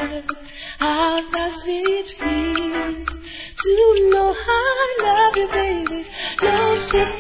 I've not seen it feel to know how I love you, baby. No shit